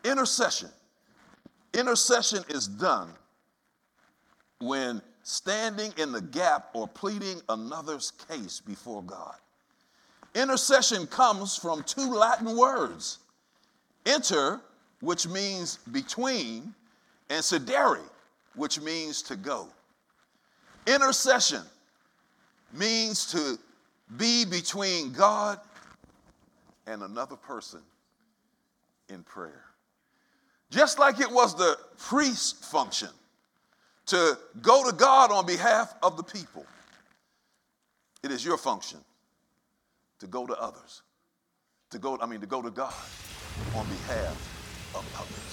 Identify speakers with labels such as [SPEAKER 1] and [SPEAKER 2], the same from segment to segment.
[SPEAKER 1] Intercession. Intercession is done when standing in the gap or pleading another's case before God. Intercession comes from two Latin words, inter, which means between, and cedere, which means to go. Intercession means to be between God and another person in prayer. Just like it was the priest's function to go to God on behalf of the people, it is your function to go to others, to go to God on behalf of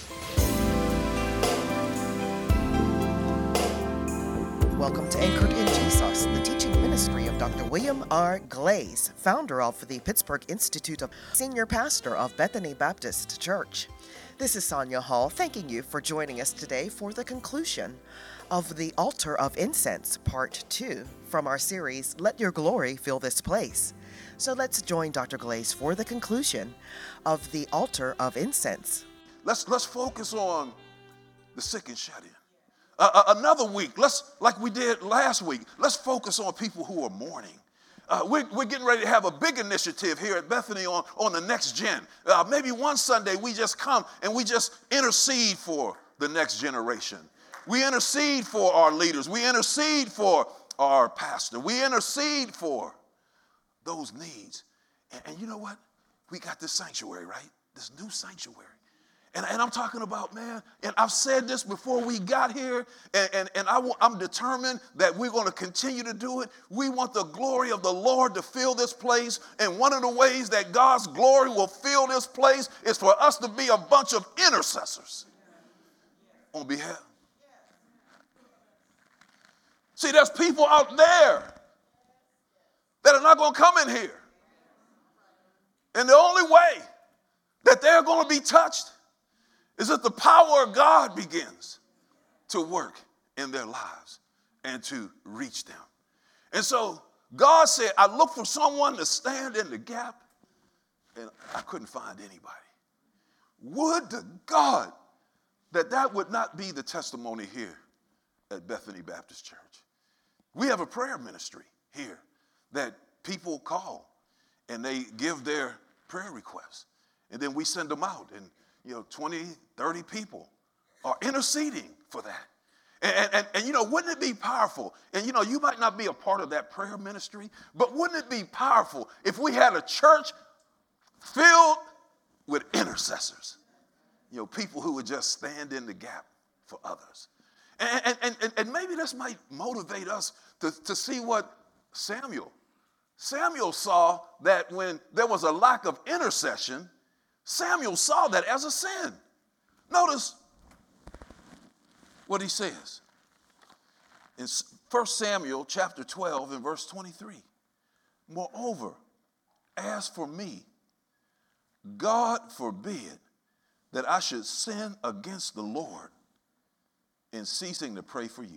[SPEAKER 1] others.
[SPEAKER 2] Welcome to Anchored in Jesus, the teaching ministry of Dr. William R. Glaze, founder of the Pittsburgh Institute of Senior Pastor of Bethany Baptist Church. This is Sonia Hall, thanking you for joining us today for the conclusion of the Altar of Incense, Part 2, from our series, Let Your Glory Fill This Place. So let's join Dr. Glaze for the conclusion of the Altar of Incense.
[SPEAKER 1] Let's focus on the sick and shut in. Another week, like we did last week, let's focus on people who are mourning. We're getting ready to have a big initiative here at Bethany on the next gen. Maybe one Sunday we just come and we just intercede for the next generation. We intercede for our leaders. We intercede for our pastor. We intercede for those needs. And you know what? We got this sanctuary, right? This new sanctuary. And I'm talking about, man, and I've said this before we got here, and I'm determined that we're going to continue to do it. We want the glory of the Lord to fill this place, and one of the ways that God's glory will fill this place is for us to be a bunch of intercessors on behalf. See, there's people out there that are not going to come in here. And the only way that they're going to be touched is that the power of God begins to work in their lives and to reach them. And so God said, I looked for someone to stand in the gap, and I couldn't find anybody. Would to God that would not be the testimony here at Bethany Baptist Church. We have a prayer ministry here that people call, and they give their prayer requests, and then we send them out, and 20, 30 people are interceding for that. And wouldn't it be powerful? And you might not be a part of that prayer ministry, but wouldn't it be powerful if we had a church filled with intercessors? People who would just stand in the gap for others. And maybe this might motivate us to see what Samuel saw, that when there was a lack of intercession, Samuel saw that as a sin. Notice what he says in 1 Samuel chapter 12 and verse 23. Moreover, as for me, God forbid that I should sin against the Lord in ceasing to pray for you.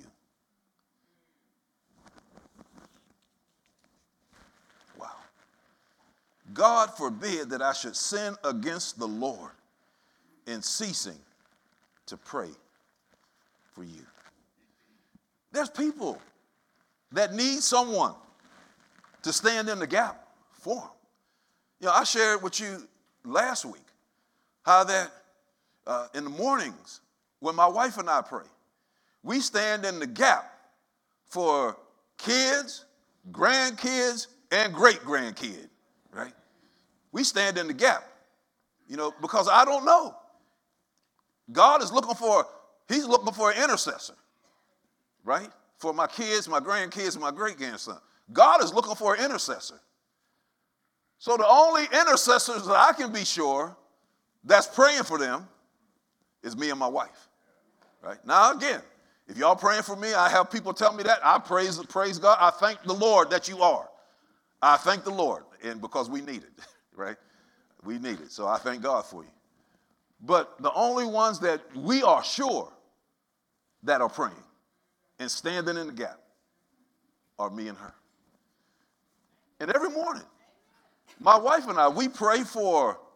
[SPEAKER 1] Wow. God forbid that I should sin against the Lord in ceasing to pray for you. There's people that need someone to stand in the gap for them. I shared with you last week how that in the mornings when my wife and I pray, we stand in the gap for kids, grandkids, and great-grandkids, right? We stand in the gap, because I don't know. God is he's looking for an intercessor, right? For my kids, my grandkids, and my great-grandson. God is looking for an intercessor. So the only intercessors that I can be sure that's praying for them is me and my wife, right? Now, again, if y'all praying for me, I have people tell me that, I praise God. I thank the Lord that you are. I thank the Lord, and because we need it, right? We need it, so I thank God for you. But the only ones that we are sure that are praying and standing in the gap are me and her. And every morning, my wife and I, we pray for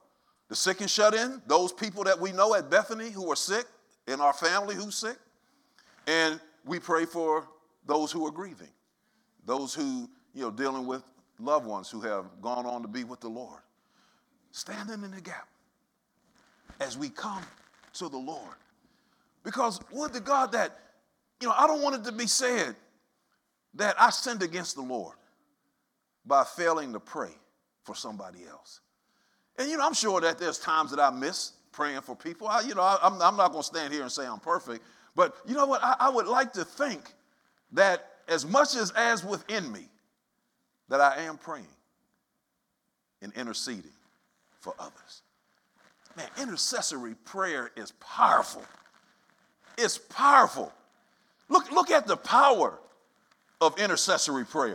[SPEAKER 1] the sick and shut in, those people that we know at Bethany who are sick, in our family who's sick. And we pray for those who are grieving, those who, dealing with loved ones who have gone on to be with the Lord. Standing in the gap as we come to the Lord. Because would to God that, I don't want it to be said that I sinned against the Lord by failing to pray for somebody else. And, I'm sure that there's times that I miss praying for people. I'm not going to stand here and say I'm perfect. But you know what? I would like to think that as much as within me, that I am praying and interceding for others. Man, intercessory prayer is powerful. It's powerful. Look at the power of intercessory prayer.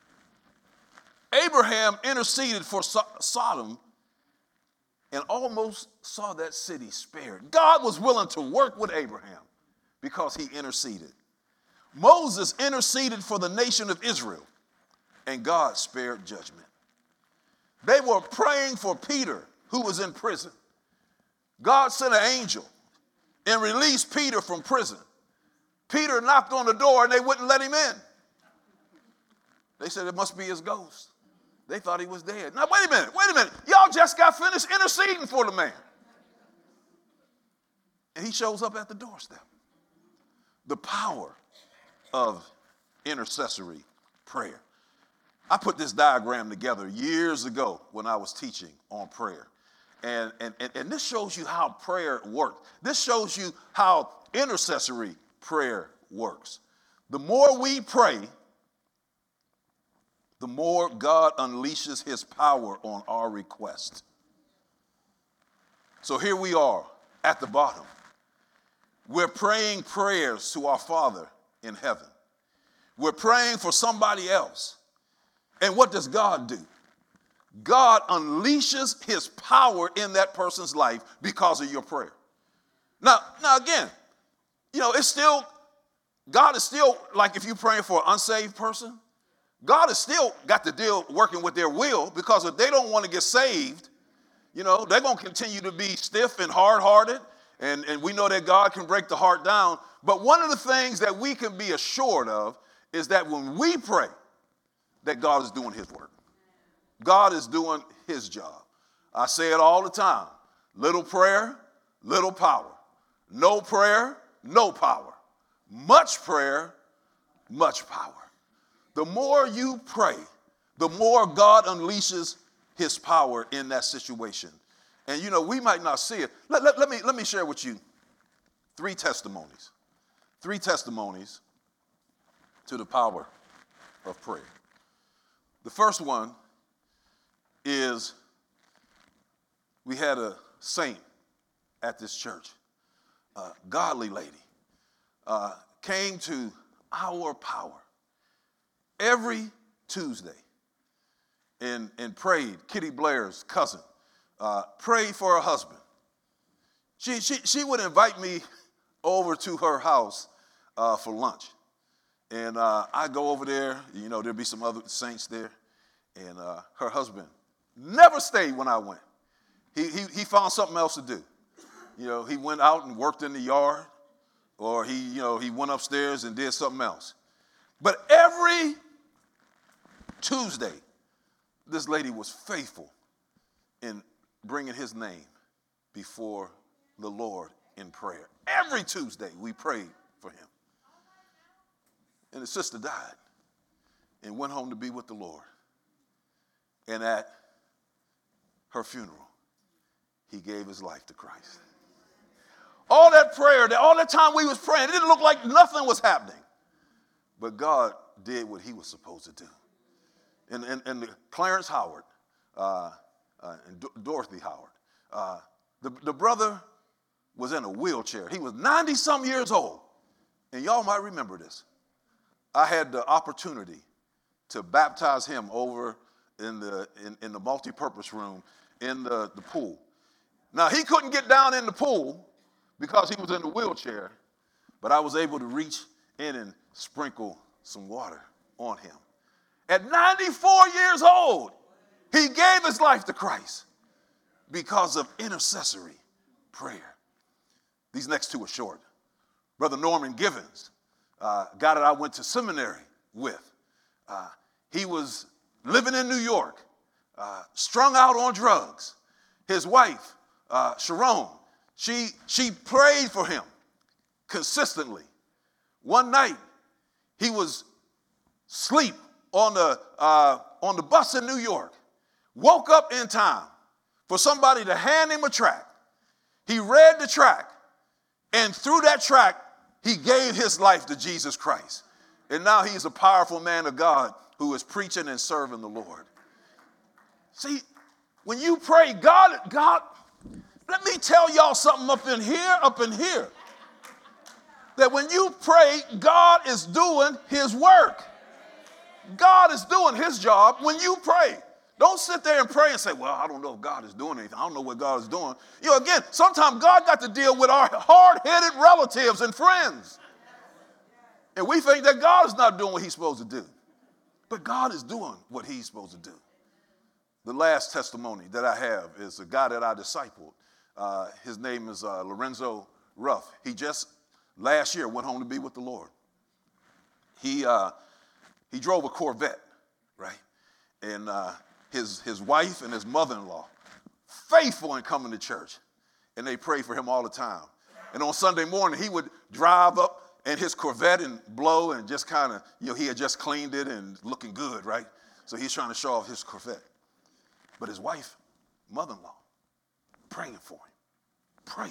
[SPEAKER 1] Abraham interceded for Sodom and almost saw that city spared. God was willing to work with Abraham because he interceded. Moses interceded for the nation of Israel, and God spared judgment. They were praying for Peter, who was in prison. God sent an angel and released Peter from prison. Peter knocked on the door and they wouldn't let him in. They said it must be his ghost. They thought he was dead. Now, wait a minute. Y'all just got finished interceding for the man. And he shows up at the doorstep. The power of intercessory prayer. I put this diagram together years ago when I was teaching on prayer. And this shows you how prayer works. This shows you how intercessory prayer works. The more we pray, the more God unleashes his power on our request. So here we are at the bottom. We're praying prayers to our Father in heaven. We're praying for somebody else. And what does God do? God unleashes his power in that person's life because of your prayer. Now again, it's still, God is still, like if you're praying for an unsaved person, God has still got to deal working with their will, because if they don't want to get saved, they're going to continue to be stiff and hard-hearted, and we know that God can break the heart down. But one of the things that we can be assured of is that when we pray, that God is doing his work. God is doing his job. I say it all the time. Little prayer, little power. No prayer, no power. Much prayer, much power. The more you pray, the more God unleashes his power in that situation. And we might not see it. Let me share with you three testimonies to the power of prayer. The first one is we had a saint at this church, a godly lady, came to our power every Tuesday and prayed. Kitty Blair's cousin prayed for her husband. She would invite me over to her house for lunch. And I go over there, there'd be some other saints there. And her husband never stayed when I went. He found something else to do. He went out and worked in the yard, or he went upstairs and did something else. But every Tuesday, this lady was faithful in bringing his name before the Lord in prayer. Every Tuesday, we prayed for him. And his sister died and went home to be with the Lord. And at her funeral, he gave his life to Christ. All that prayer, all that time we was praying, it didn't look like nothing was happening. But God did what he was supposed to do. And Clarence Howard and Dorothy Howard, the brother was in a wheelchair. He was 90-some years old. And y'all might remember this. I had the opportunity to baptize him over in the multipurpose room in the pool. Now, he couldn't get down in the pool because he was in the wheelchair, but I was able to reach in and sprinkle some water on him. At 94 years old, he gave his life to Christ. because of intercessory prayer. These next two are short. Brother Norman Givens, guy that I went to seminary with, he was living in New York, strung out on drugs. His wife, Sharon, she prayed for him consistently. One night, he was asleep on the bus in New York, woke up in time for somebody to hand him a tract. He read the tract, and through that tract, he gave his life to Jesus Christ. And now he's a powerful man of God who is preaching and serving the Lord. See, when you pray, God, let me tell y'all something up in here, that when you pray, God is doing his work. God is doing his job when you pray. Don't sit there and pray and say, well, I don't know if God is doing anything. I don't know what God is doing. You know, again, sometimes God got to deal with our hard-headed relatives and friends. And we think that God is not doing what he's supposed to do. But God is doing what he's supposed to do. The last testimony that I have is a guy that I discipled. His name is Lorenzo Ruff. He just last year went home to be with the Lord. He drove a Corvette, right? And his wife and his mother-in-law, faithful in coming to church. And they prayed for him all the time. And on Sunday morning, he would drive up in his Corvette and blow and just kind of, he had just cleaned it and looking good, right? So he's trying to show off his Corvette. But his wife, mother-in-law, praying for him.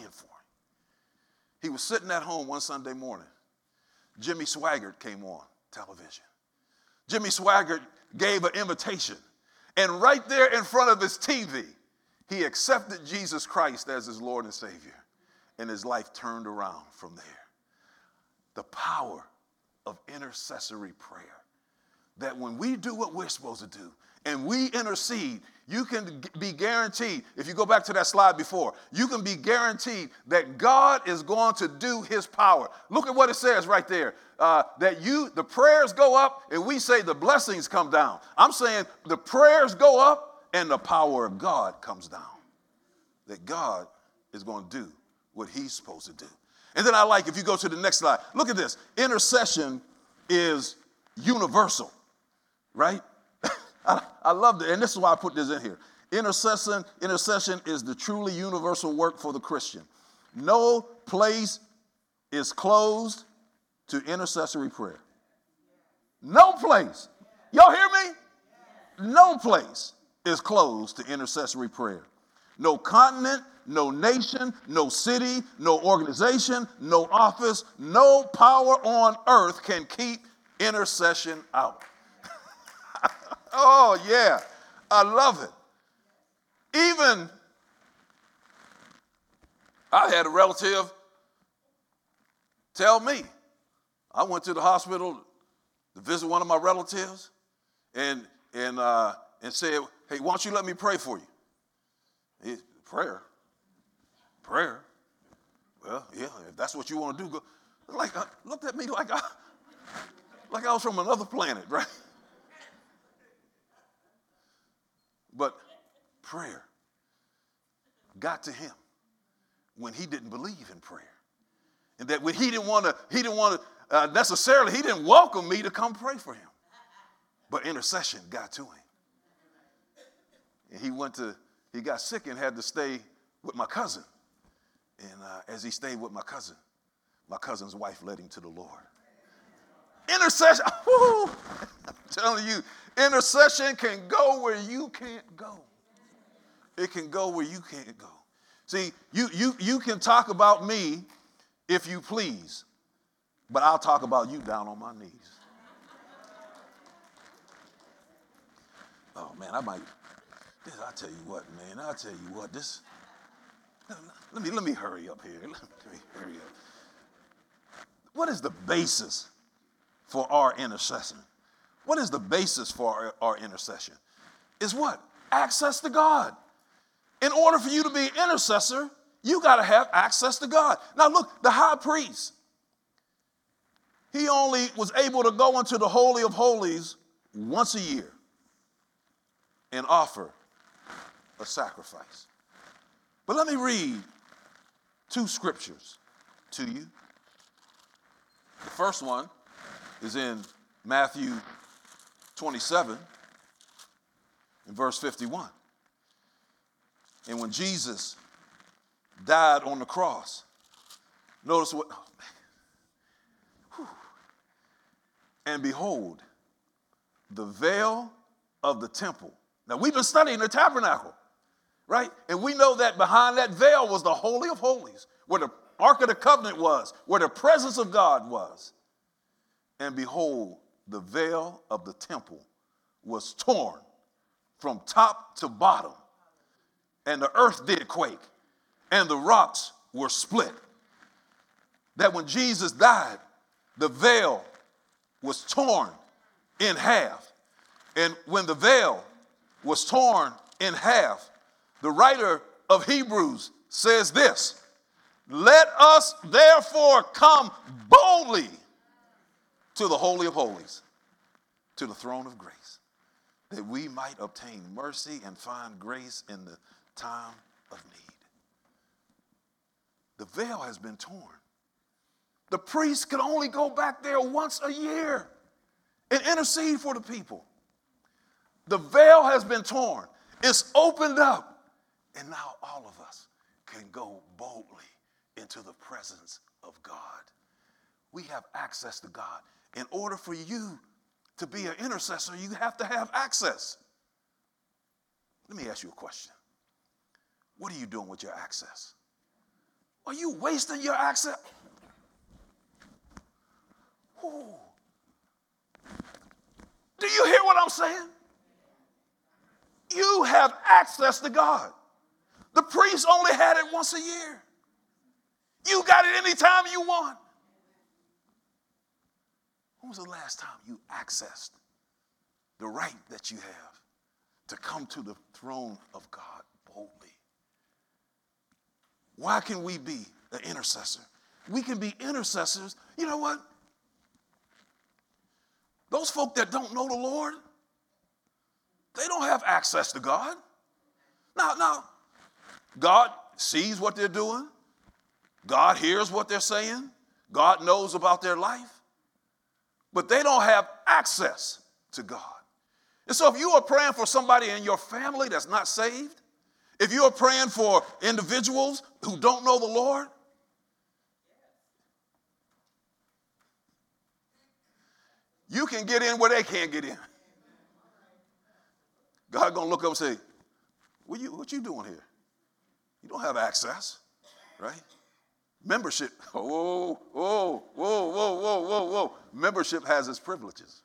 [SPEAKER 1] He was sitting at home one Sunday morning. Jimmy Swaggart came on television. Jimmy Swaggart gave an invitation. And right there in front of his TV, he accepted Jesus Christ as his Lord and Savior. And his life turned around from there. The power of intercessory prayer. That when we do what we're supposed to do, and we intercede, you can be guaranteed, if you go back to that slide before, you can be guaranteed that God is going to do his power. Look at what it says right there. The prayers go up and we say the blessings come down. I'm saying the prayers go up and the power of God comes down. That God is going to do what he's supposed to do. And then if you go to the next slide, look at this. Intercession is universal, right? I love it, and this is why I put this in here. Intercession is the truly universal work for the Christian. No place is closed to intercessory prayer. No place. Y'all hear me? No place is closed to intercessory prayer. No continent, no nation, no city, no organization, no office, no power on earth can keep intercession out. Oh, yeah, I love it. Even, I had a relative tell me, I went to the hospital to visit one of my relatives and said, hey, why don't you let me pray for you? Prayer? Well, yeah, if that's what you want to do, go. Looked at me like I was from another planet, right? But prayer got to him when he didn't believe in prayer. And that when he didn't want to necessarily, he didn't welcome me to come pray for him. But intercession got to him. And he got sick and had to stay with my cousin. And as he stayed with my cousin's wife led him to the Lord. Intercession, woo, I'm telling you, intercession can go where you can't go. It can go where you can't go. See, you can talk about me if you please, but I'll talk about you down on my knees. Oh, man, I'll tell you what, man, let me hurry up here. Let me hurry up. What is the basis for our intercession? What is the basis for our intercession? Is what? Access to God. In order for you to be an intercessor, you got to have access to God. Now look, the high priest, he only was able to go into the Holy of Holies once a year and offer a sacrifice. But let me read two scriptures to you. The first one is in Matthew 27 in verse 51. And when Jesus died on the cross, notice what, oh man. Whew. And behold, the veil of the temple. Now we've been studying the tabernacle, right? And we know that behind that veil was the Holy of Holies, where the Ark of the Covenant was, where the presence of God was. And behold, the veil of the temple was torn from top to bottom, and the earth did quake, and the rocks were split. That when Jesus died, the veil was torn in half. And when the veil was torn in half, the writer of Hebrews says this: let us therefore come boldly to the Holy of Holies, to the throne of grace, that we might obtain mercy and find grace in the time of need. The veil has been torn. The priest could only go back there once a year and intercede for the people. The veil has been torn. It's opened up. And now all of us can go boldly into the presence of God. We have access to God. In order for you to be an intercessor, you have to have access. Let me ask you a question. What are you doing with your access? Are you wasting your access? Ooh. Do you hear what I'm saying? You have access to God. The priest only had it once a year. You got it anytime you want. When was the last time you accessed the right that you have to come to the throne of God boldly? Why can we be an intercessor? We can be intercessors. You know what? Those folk that don't know the Lord, they don't have access to God. Now, God sees what they're doing. God hears what they're saying. God knows about their life. But they don't have access to God. And so if you are praying for somebody in your family that's not saved, if you are praying for individuals who don't know the Lord, you can get in where they can't get in. God gonna look up and say, what you doing here? You don't have access, right? Membership, whoa. Membership has its privileges,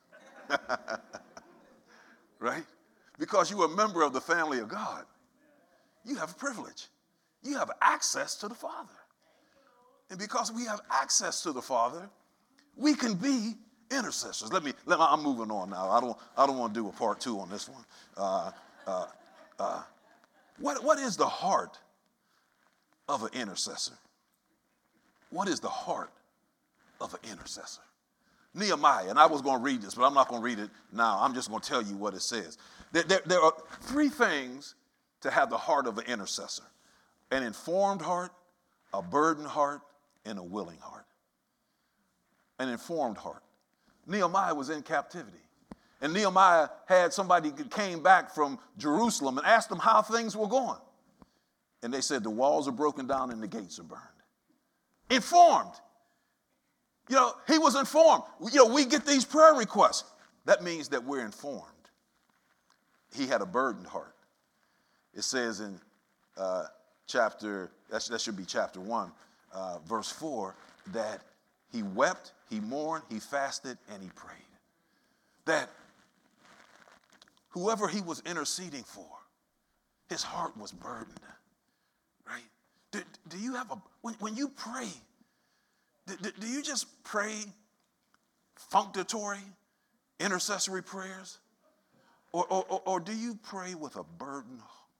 [SPEAKER 1] right? Because you're a member of the family of God, you have a privilege. You have access to the Father. And because we have access to the Father, we can be intercessors. I'm moving on now. I don't want to do a part two on this one. What is the heart of an intercessor? What is the heart of an intercessor? Nehemiah, and I was going to read this, but I'm not going to read it now. I'm just going to tell you what it says. There are three things to have the heart of an intercessor: an informed heart, a burdened heart, and a willing heart. An informed heart. Nehemiah was in captivity. And Nehemiah had somebody that came back from Jerusalem and asked them how things were going. And they said the walls are broken down and the gates are burned. Informed. He was informed. We get these prayer requests. That means that we're informed. He had a burdened heart. It says in that should be chapter 1, verse 4, that he wept, he mourned, he fasted, and he prayed. That whoever he was interceding for, his heart was burdened, right? Do you have when you pray, do you just pray functory, intercessory prayers? Or do you pray with a burden?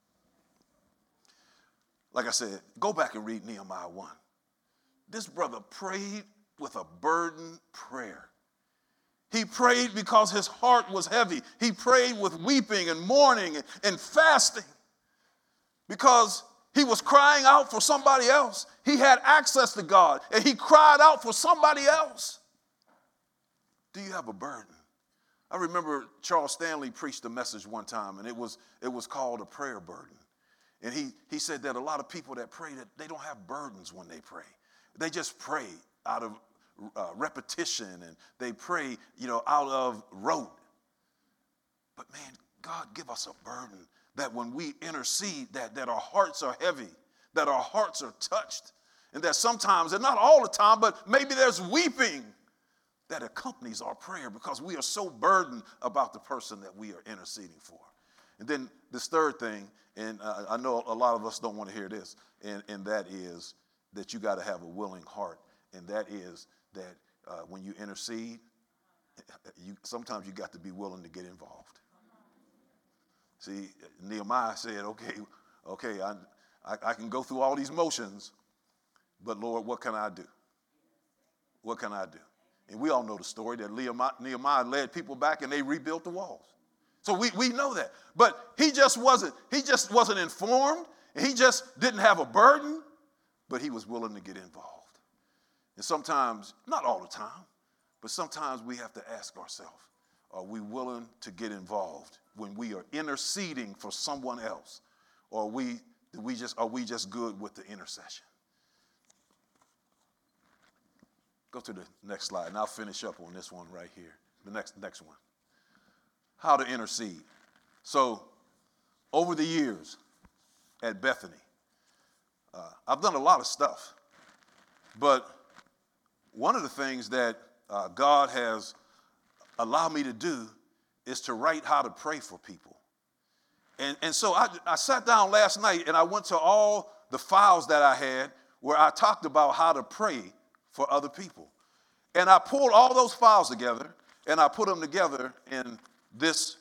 [SPEAKER 1] Like I said, go back and read Nehemiah 1. This brother prayed with a burden prayer. He prayed because his heart was heavy. He prayed with weeping and mourning and fasting because He was crying out for somebody else. He had access to God, and he cried out for somebody else. Do you have a burden? I remember Charles Stanley preached a message one time, and it was called a prayer burden. And he said that a lot of people that pray, that they don't have burdens when they pray. They just pray out of repetition, and they pray, out of rote. But man, God give us a burden that when we intercede, that our hearts are heavy, that our hearts are touched, and that sometimes, and not all the time, but maybe there's weeping that accompanies our prayer because we are so burdened about the person that we are interceding for. And then this third thing, and I know a lot of us don't want to hear this, and that is that you got to have a willing heart, and that is that when you intercede, sometimes you got to be willing to get involved. See, Nehemiah said, okay, I can go through all these motions, but Lord, what can I do? What can I do? And we all know the story that Nehemiah led people back and they rebuilt the walls. So we know that. But he just wasn't informed. And he just didn't have a burden, but he was willing to get involved. And sometimes, not all the time, but sometimes we have to ask ourselves, are we willing to get involved when we are interceding for someone else? Or are we just good with the intercession? Go to the next slide, and I'll finish up on this one right here. The next one. How to intercede. So, over the years at Bethany, I've done a lot of stuff. But one of the things that God has allowed me to do is to write how to pray for people. And so I sat down last night and I went to all the files that I had where I talked about how to pray for other people. And I pulled all those files together and I put them together in this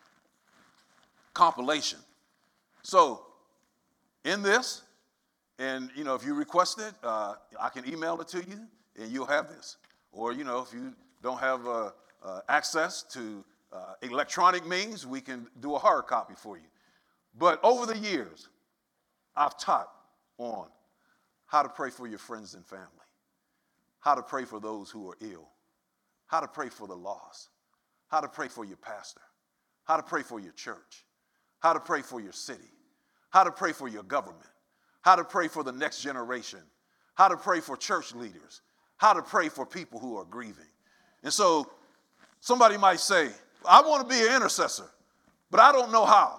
[SPEAKER 1] compilation. So in this, and if you request it, I can email it to you and you'll have this. Or if you don't have access to electronic means, we can do a hard copy for you. But over the years, I've taught on how to pray for your friends and family, how to pray for those who are ill, how to pray for the lost, how to pray for your pastor, how to pray for your church, how to pray for your city, how to pray for your government, how to pray for the next generation, how to pray for church leaders, how to pray for people who are grieving. And so somebody might say, I want to be an intercessor, but I don't know how.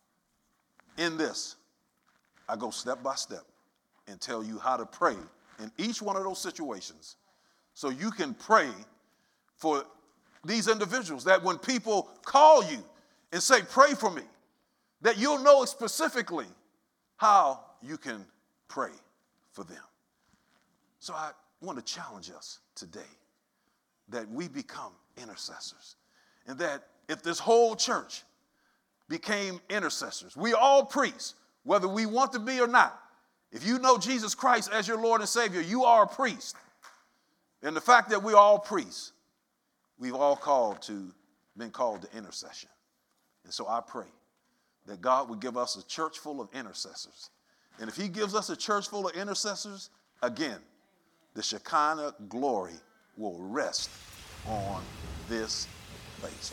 [SPEAKER 1] In this, I go step by step and tell you how to pray in each one of those situations so you can pray for these individuals, that when people call you and say, pray for me, that you'll know specifically how you can pray for them. So I want to challenge us today that we become intercessors, and that if this whole church became intercessors, we all priests, whether we want to be or not. If you know Jesus Christ as your Lord and Savior, you are a priest. And the fact that we're all priests, we've all been called to intercession. And so I pray that God would give us a church full of intercessors. And if he gives us a church full of intercessors, again, the Shekinah glory will rest on this place.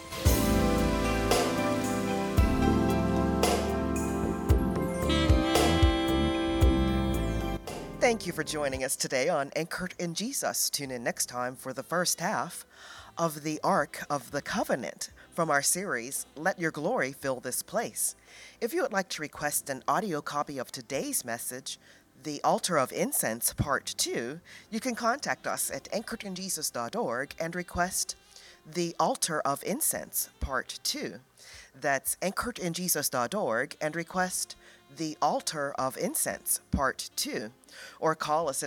[SPEAKER 2] Thank you for joining us today on Anchored in Jesus. Tune in next time for the first half of the Ark of the Covenant from our series, Let Your Glory Fill This Place. If you would like to request an audio copy of today's message, The Altar of Incense Part 2, you can contact us at anchoredinjesus.org and request The Altar of Incense Part 2. That's anchoredinjesus.org and request The Altar of Incense Part 2. Or call us at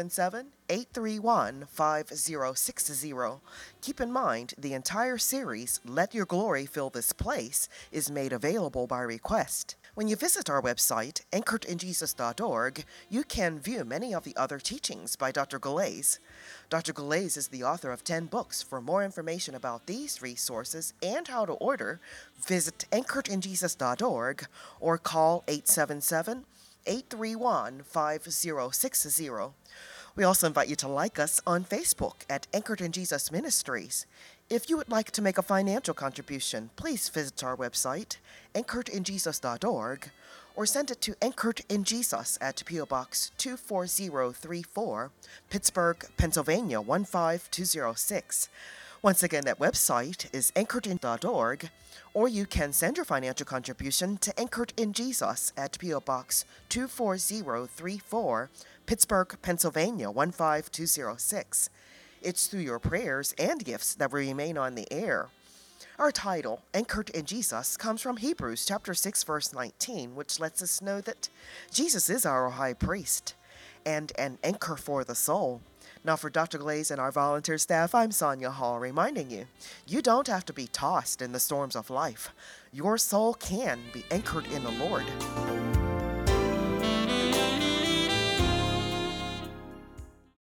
[SPEAKER 2] 877-831-5060. Keep in mind, the entire series, Let Your Glory Fill This Place, is made available by request. When you visit our website, anchoredinjesus.org, you can view many of the other teachings by Dr. Galais. Dr. Galais is the author of 10 books. For more information about these resources and how to order, visit anchoredinjesus.org or call 877 831-5060. We also invite you to like us on Facebook at Anchored in Jesus Ministries. If you would like to make a financial contribution, please visit our website, anchoredinjesus.org, or send it to Anchored in Jesus at P.O. Box 24034, Pittsburgh, Pennsylvania 15206. Once again, that website is anchoredin.org, or you can send your financial contribution to Anchored in Jesus at P.O. Box 24034, Pittsburgh, Pennsylvania 15206. It's through your prayers and gifts that we remain on the air. Our title, Anchored in Jesus, comes from Hebrews chapter 6, verse 19, which lets us know that Jesus is our high priest and an anchor for the soul. Now for Dr. Glaze and our volunteer staff, I'm Sonia Hall, reminding you, you don't have to be tossed in the storms of life. Your soul can be anchored in the Lord.